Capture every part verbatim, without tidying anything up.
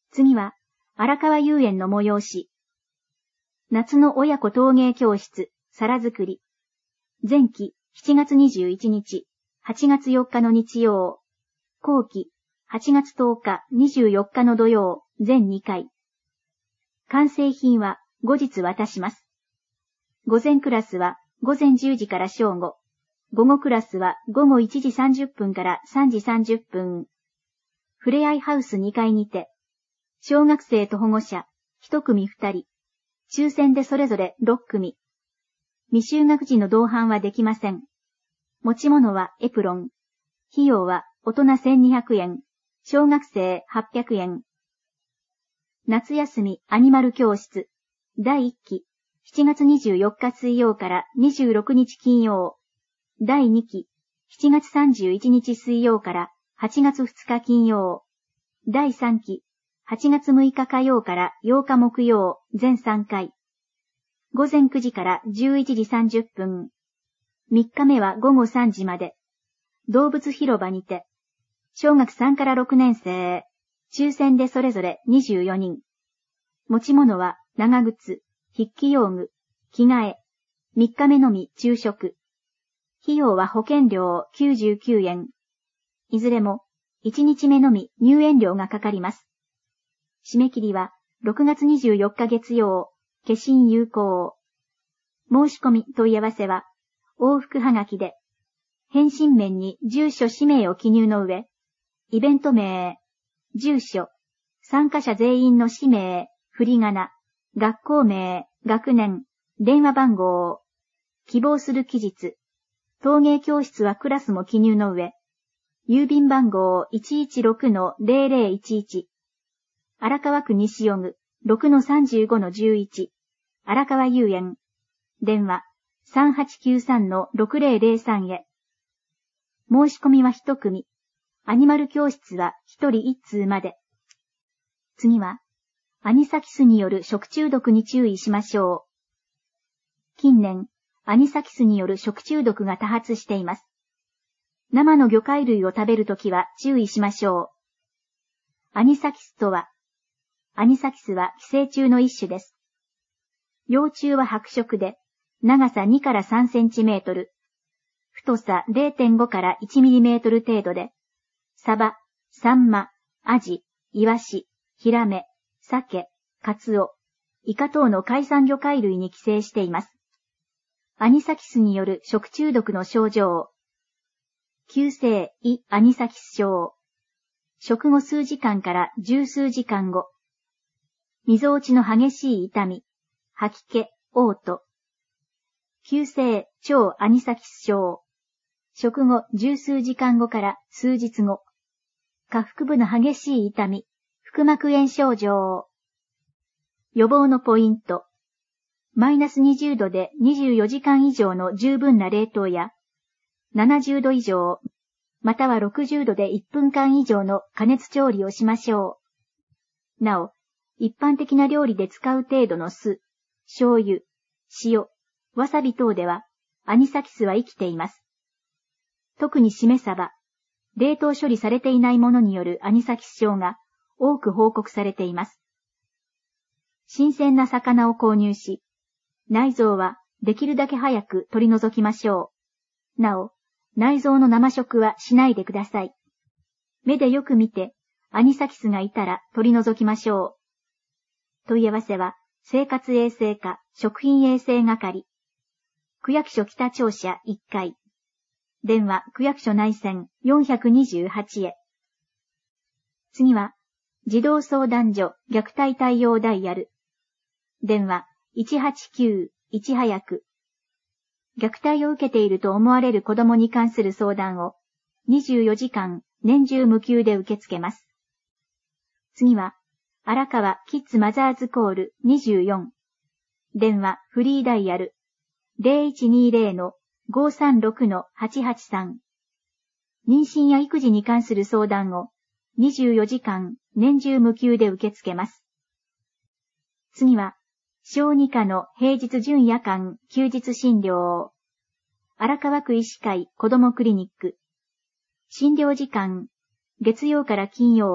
次は、荒川遊園の催し。夏の親子陶芸教室、皿作り。前期、しちがつにじゅういちにち、はちがつよっかの日曜。後期、はちがつとおか、にじゅうよっかの土曜、全にかい。完成品は後日渡します。午前クラスは午前じゅうじから正午。午後クラスは午後いちじさんじゅっぷんからさんじさんじゅっぷん。ふれあいハウスにかいにて、小学生と保護者、ひとくみふたり、抽選でそれぞれろっくみ。未就学児の同伴はできません。持ち物はエプロン。費用は大人せんにひゃくえん、小学生はっぴゃくえん。夏休みアニマル教室、だいいっき、しちがつにじゅうよっか水曜からにじゅうろくにち金曜。だいにき、しちがつさんじゅういちにち水曜からはちがつふつか金曜。だいさんき、はちがつむいか火曜からようか木曜、全さんかい。午前くじからじゅういちじさんじゅっぷん。みっかめは午後さんじまで。動物広場にて。小学さんからろくねん生。抽選でそれぞれにじゅうよにん。持ち物は長靴、筆記用具、着替え。みっかめのみ昼食。費用は保険料きゅうじゅうきゅうえん。いずれもいちにちめのみ入園料がかかります。締め切りはろくがつにじゅうよっか月曜。消印有効。申し込み問い合わせは往復はがきで、返信面に住所氏名を記入の上、イベント名、住所、参加者全員の氏名、振り仮名、学校名、学年、電話番号、希望する期日、陶芸教室はクラスも記入の上、郵便番号 いちいちろくのぜろぜろいちいち、荒川区西尾具 ろくのさんじゅうごのじゅういち、荒川遊園、電話 さんはちきゅうさんのろくぜろぜろさん へ。申し込みは一組、アニマル教室は一人一通まで。次は、アニサキスによる食中毒に注意しましょう。近年、アニサキスによる食中毒が多発しています。生の魚介類を食べるときは注意しましょう。アニサキスとは、アニサキスは寄生虫の一種です。幼虫は白色で、長さにからさんセンチメートル、太さ れいてんごからいちミリメートル程度で、サバ、サンマ、アジ、イワシ、ヒラメ、サケ、カツオ、イカ等の海産魚介類に寄生しています。アニサキスによる食中毒の症状。急性胃アニサキス症。食後数時間から十数時間後。みぞおちの激しい痛み、吐き気、嘔吐。急性腸アニサキス症。食後十数時間後から数日後。下腹部の激しい痛み、腹膜炎症状。予防のポイント。マイナスにじゅうどでにじゅうよじかん以上の十分な冷凍や、ななじゅうど以上、またはろくじゅうどでいっぷんかん以上の加熱調理をしましょう。なお、一般的な料理で使う程度の酢、醤油、塩、わさび等では、アニサキスは生きています。特にしめ鯖、冷凍処理されていないものによるアニサキス症が多く報告されています。新鮮な魚を購入し、内臓はできるだけ早く取り除きましょう。なお、内臓の生食はしないでください。目でよく見て、アニサキスがいたら取り除きましょう。問い合わせは、生活衛生課食品衛生係。区役所北庁舎いっかい。電話区役所内線よんひゃくにじゅうはちへ。次は、児童相談所虐待対応ダイヤル。電話いちはちきゅういち早く。虐待を受けていると思われる子供に関する相談をにじゅうよじかん年中無休で受け付けます。次は、荒川キッズマザーズコールにじゅうよん。電話フリーダイヤル ゼロいちにゼロのごさんろくのはちはちさん。妊娠や育児に関する相談をにじゅうよじかん年中無休で受け付けます。次は、小児科の平日準夜間休日診療。荒川区医師会子どもクリニック。診療時間、月曜から金曜、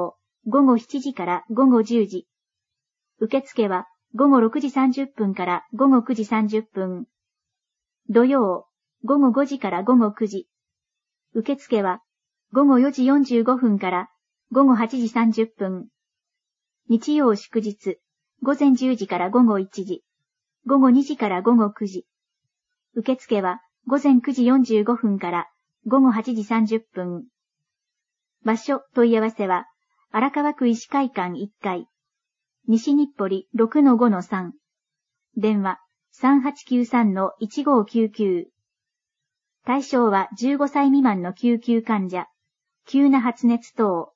ごごしちじからごごじゅうじ。受付はごごろくじさんじゅっぷんからごごくじさんじゅっぷん。土曜、ごごごじからごごくじ。受付はごごよじよんじゅうごふんからごごはちじさんじゅっぷん。日曜祝日、ごぜんじゅうじからごごいちじ。ごごにじからごごくじ。受付はごぜんくじよんじゅうごふんからごごはちじさんじゅっぷん。場所問い合わせは荒川区医師会館いっかい。西日暮里 ろくのごのさん。電話 さんはちきゅうさんのいちごきゅうきゅう。対象はじゅうごさい未満の救急患者。急な発熱等。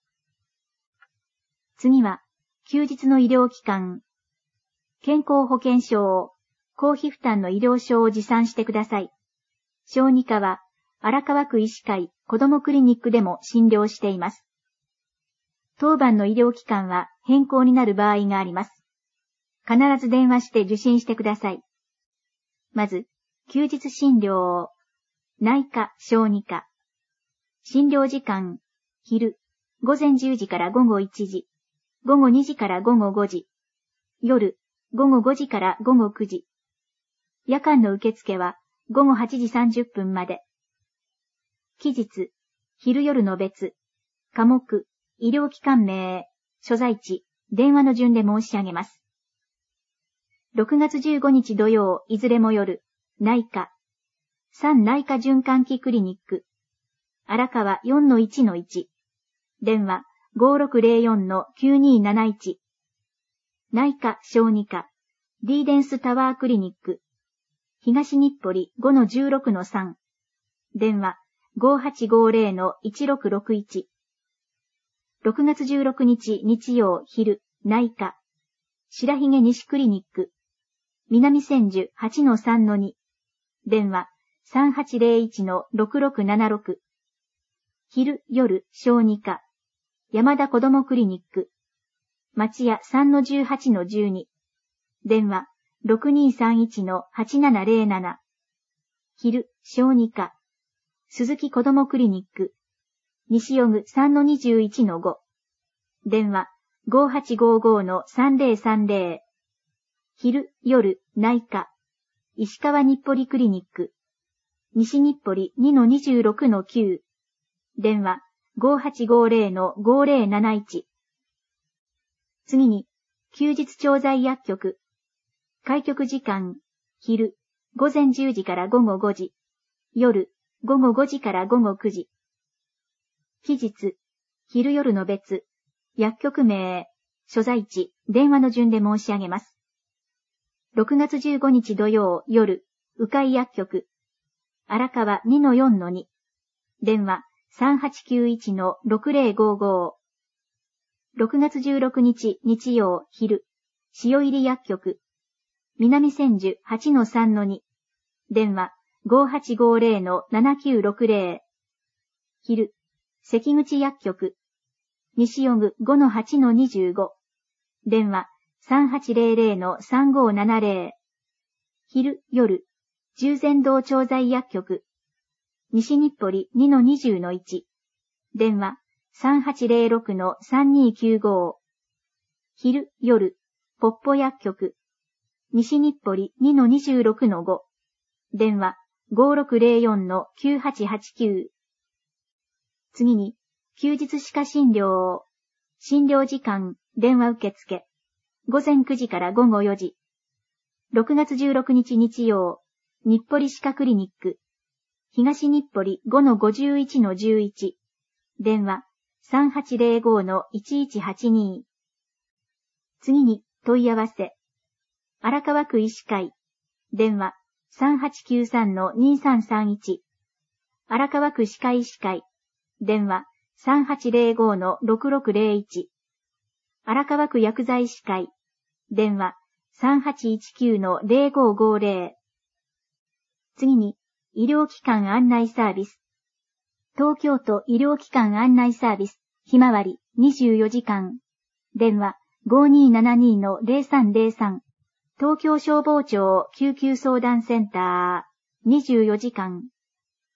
次は、休日の医療機関。健康保険証を、公費負担の医療証を持参してください。小児科は、荒川区医師会子どもクリニックでも診療しています。当番の医療機関は変更になる場合があります。必ず電話して受診してください。まず、休日診療を、内科、小児科。診療時間、昼、ごぜんじゅうじからごごいちじ、ごごにじからごごごじ、夜、ごごごじからごごくじ。夜間の受付はごごはちじさんじゅっぷんまで。期日、昼夜の別、科目、医療機関名、所在地、電話の順で申し上げます。ろくがつじゅうごにち土曜、いずれも夜、内科。三内科循環器クリニック。荒川 よんのいちのいち。電話 ごろくぜろよんのきゅうにーなないち。内科小児科。ディーデンスタワークリニック。東日暮里 ごのじゅうろくのさん。電話 ごはちごぜろのいちろくろくいち。ろくがつじゅうろくにち日曜昼、内科。白髭西クリニック。南千住 はちのさんのに。電話 さんはちぜろいちのろくろくななろく。昼、夜、小児科。山田子どもクリニック。町屋 さんのじゅうはちのじゅうに。電話 ろくにーさんいちのはちななぜろなな。昼、小児科。鈴木子どもクリニック。西予具 さんのにじゅういちのご。電話 ごはちごごのさんぜろさんぜろ。昼、夜、内科。石川日暮里クリニック。西日暮里 にのにじゅうろくのきゅう。電話 ごはちごぜろのごぜろなないち。次に、休日調剤薬局。開局時間、昼、ごぜんじゅうじからごごごじ。夜、ごごごじからごごくじ。期日、昼夜の別、薬局名、所在地、電話の順で申し上げます。ろくがつじゅうごにち土曜夜、鵜飼薬局。荒川 にのよんのに。電話 さんはちきゅういちのろくぜろごご。ろくがつじゅうろくにち日曜昼、塩入り薬局。南千住 はちのさんのに。電話 ごはちごぜろのななきゅうろくぜろ。昼、関口薬局。西予具 ごのはちのにじゅうご。電話 さんはちぜろぜろのさんごななぜろ。昼、夜、十全道調剤薬局。西日暮里 にのにじゅうのいち。電話 さんはちぜろろくのさんにーきゅうご。昼、夜、ポッポ薬局。西日暮里 にのにじゅうろくのご。電話 ごろくぜろよんのきゅうはちはちきゅう。次に、休日歯科診療を。診療時間、電話受付。ごぜんくじからごごよじ。ろくがつじゅうろくにち日曜、日暮里歯科クリニック。東日暮里 ごのごじゅういちのじゅういち。電話 さんはちぜろごのいちいちはちに。次に、問い合わせ。荒川区医師会。電話 さんはちきゅうさんのにさんさんいち。荒川区歯科医師会。電話 さんはちぜろごのろくろくぜろいち。荒川区薬剤師会。電話 さんはちいちきゅうのぜろごごぜろ。次に、医療機関案内サービス。東京都医療機関案内サービス、ひまわりにじゅうよじかん。電話 ごにーななにのぜろさんぜろさん。東京消防庁救急相談センターにじゅうよじかん。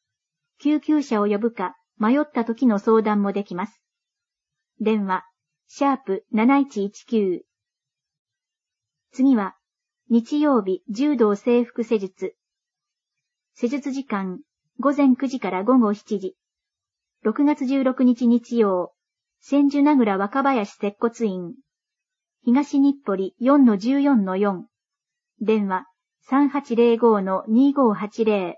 救急車を呼ぶか迷った時の相談もできます。電話シャープなないちいちきゅう。次は、日曜日柔道整復施術。施術時間、ごぜんくじからごごしちじ。ろくがつじゅうろくにち日曜、千住名倉若林接骨院。東日暮里 よんのじゅうよんのよん。電話 さんはちぜろごのにごはちぜろ。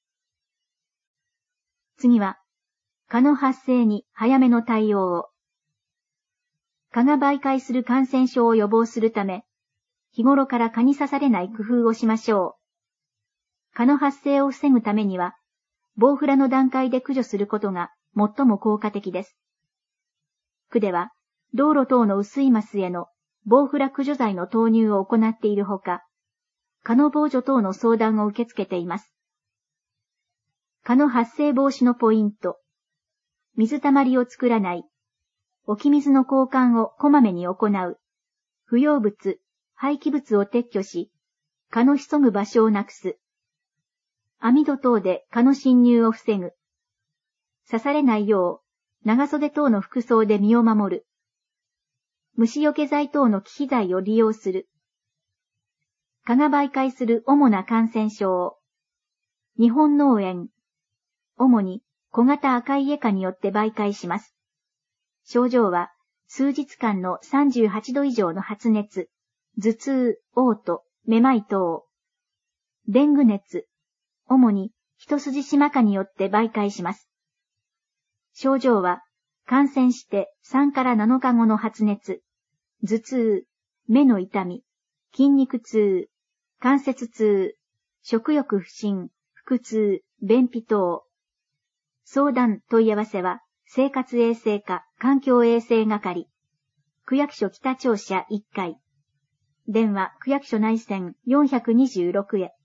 次は、蚊の発生に早めの対応を。蚊が媒介する感染症を予防するため、日頃から蚊に刺されない工夫をしましょう。蚊の発生を防ぐためには、防フラの段階で駆除することが最も効果的です。区では、道路等の雨水ますへの防フラ駆除剤の投入を行っているほか、蚊の防除等の相談を受け付けています。蚊の発生防止のポイント。水たまりを作らない。置き水の交換をこまめに行う。不要物、廃棄物を撤去し、蚊の潜む場所をなくす。網戸等で蚊の侵入を防ぐ。刺されないよう、長袖等の服装で身を守る。虫除け剤等の忌避剤を利用する。蚊が媒介する主な感染症。日本脳炎。主に小型赤いエ蚊によって媒介します。症状は数日間のさんじゅうはちど以上の発熱、頭痛、嘔吐、めまい等。デング熱。主に一筋島蚊によって媒介します。症状は感染してさんからなのかごの発熱、頭痛、目の痛み、筋肉痛、関節痛、食欲不振、腹痛、便秘等。相談問い合わせは生活衛生課環境衛生係、区役所北庁舎いっかい、電話区役所内線よんひゃくにじゅうろくへ。